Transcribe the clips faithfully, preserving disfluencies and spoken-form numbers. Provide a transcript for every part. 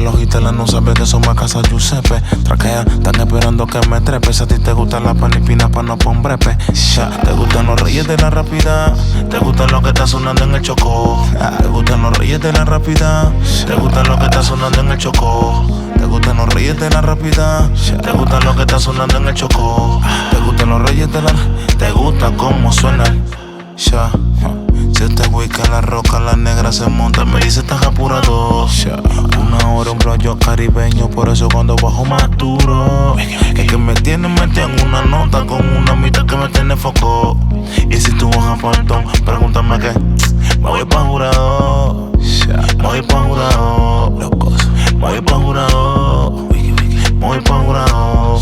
los gitelas no sabes que somos a casa Giuseppe. Traquea, están esperando que me trepe. Si a ti te gustan las panipinas pa' no pon brepe. Ya, te gustan los reyes de la rápida. Te gustan lo que está sonando en el Chocó. Te gustan los reyes de la rápida. Te gustan lo que está sonando en el Chocó. Te gustan los reyes de la rápida. Te gustan lo que está sonando en el Chocó. Te gustan los reyes de la. Te gusta cómo suena. Ya. Si este güey que la roca, la negra se monta, me dice estás apurado. Una hora un rollo caribeño, por eso cuando bajo más duro. Es que me tiene metido en una nota con una mitad que me tiene foco. Y si tú vas a faltón, pregúntame qué. Me voy pa' jurado. Me voy pa' jurado. Me voy pa' jurado. Me voy pa' jurado.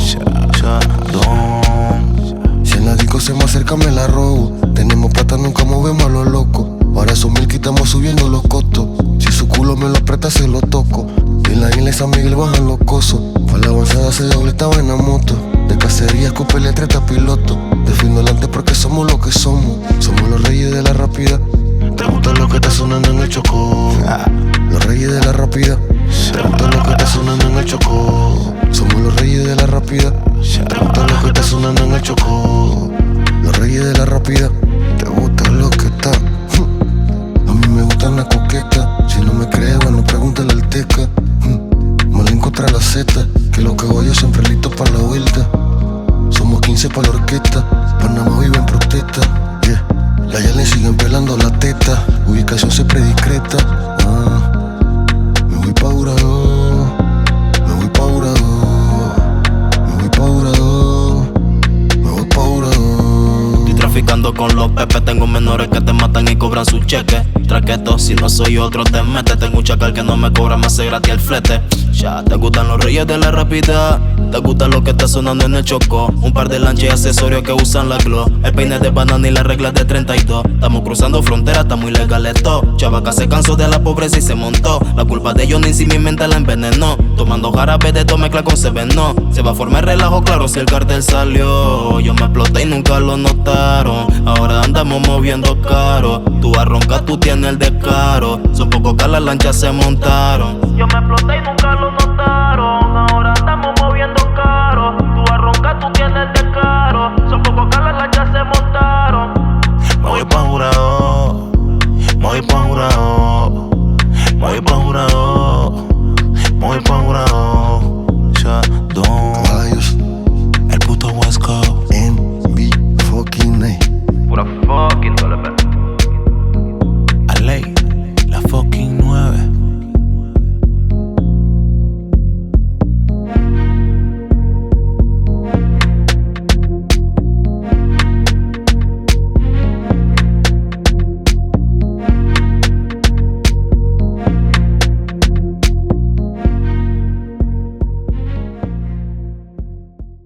Si en la disco se me acerca me la robo. Tenemos plata, nunca movemos a los locos. Ahora esos mil que estamos subiendo los costos. Si su culo me lo aprieta se lo toco. Y en la isla de San Miguel bajan los cosos. Pa' la avanzada se doble estaba en la moto. De cacería escupe letreta piloto. Defiendo delante porque somos lo que somos. Somos los reyes de la rápida. Te gusta lo que está sonando en el Chocó. Los reyes de la rápida. Te gusta lo que está sonando en el Chocó. Somos los reyes de la rápida. Te gusta lo que está sonando en el Chocó. Los reyes de la rápida. Te gusta lo que está. A mí me gustan las coquetas. Si no me crees, bueno, pregúntale al teca. Malín contra la Z. Que lo que hago yo siempre listo para la vuelta. Somos quince pa' la orquesta. Panamá vive en protesta. Yeah. La Yalen siguen pelando la teta. Ubicación siempre discreta. Ah. Me voy pa' Urado. Me voy pa' Urado. Me voy pa' Urado. Me voy pa' Urado. Estoy traficando con los pepes. Tengo menores que te matan y cobran su cheque. Traqueto, si no soy otro te mete. Tengo un chacal que no me cobra más se gratis el flete. Ya, te gustan los reyes de la rapidez. Te gusta lo que está sonando en el Chocó. Un par de lanchas y accesorios que usan la glow. El peine de banana y las reglas de treinta y dos. Estamos cruzando fronteras, está muy legal esto. Chavaca se cansó de la pobreza y se montó. La culpa de ellos ni si mi mente la envenenó. Tomando jarabe de todo mezcla con seveno. Se va a formar relajo, claro, si el cartel salió. Yo me exploté y nunca lo notaron. Ahora andamos moviendo caro. Tú a roncar, tú tienes el descaro. Son pocos que las lanchas se montaron. Yo me exploté y nunca lo notaron.